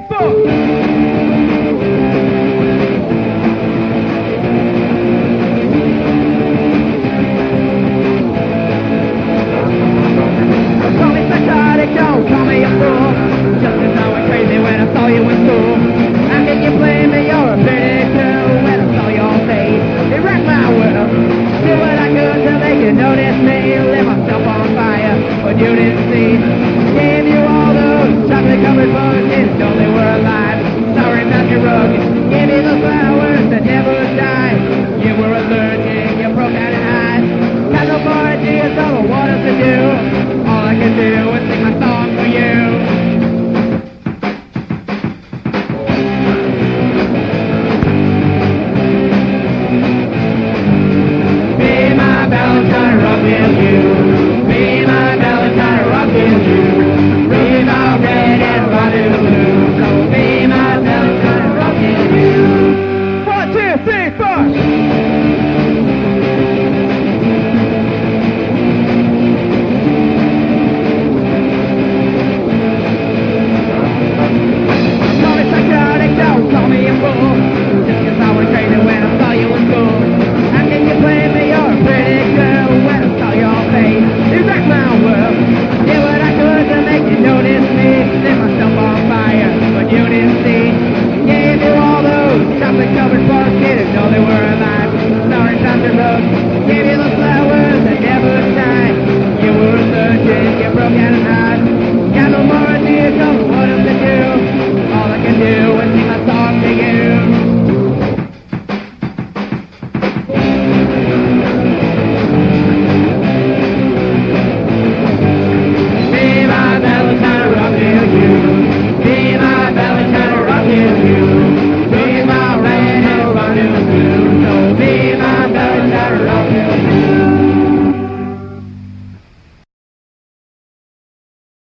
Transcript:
Call me psychotic, don't call me a fool. Just as I went crazy when I saw you in school. How can you blame me? You're a pretty too. When I saw your face, it wrecked my world. Did what I could to make you notice me. Lit myself on fire, but you didn't see. Yeah.